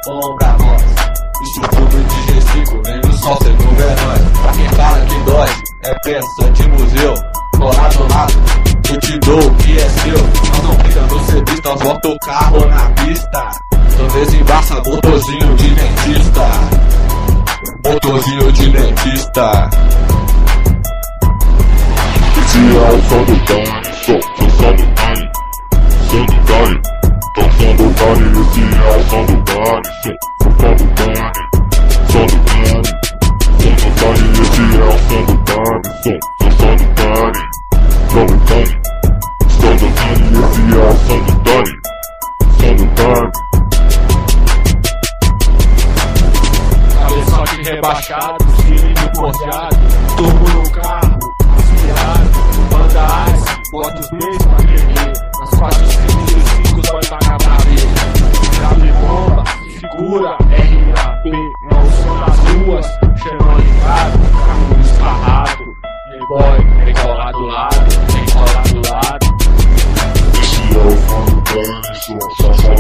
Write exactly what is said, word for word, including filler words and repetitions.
bom pra nós. Isso tudo de G cinco, vem do sol, cê não vê nós. Pra quem fala que dói, é peça de museu. Colado ao lado, eu te dou o que é seu. Nós não fica no serviço, nós bota o carro na pista. Só desembaça motorzinho de dentista. Motorzinho de dentista. Esse é o som do Dani, som, som, som do Dani, som do Dani, som, som do Dani. Esse é o som do Dani, som, som, som do Dani, som do Dani, som do Dani. Esse é o som do Dani, som, som, som do Dani, som do Dani, som do Dani. Esse é o som do Dani, som do Dani. Cabeçote rebaixado, cilindro corteado, turbo no carro, aspirado. Banda Ice, bota os beijos pra beber. Nas quatro cilindros, cinco vai pagar pra ver. Grave bomba, figura, R A P. É o som das ruas, xenonimado, carro esparrado. Playboy, vem colar do lado, vem colar do lado. Esse é o som do Dani, som, som, som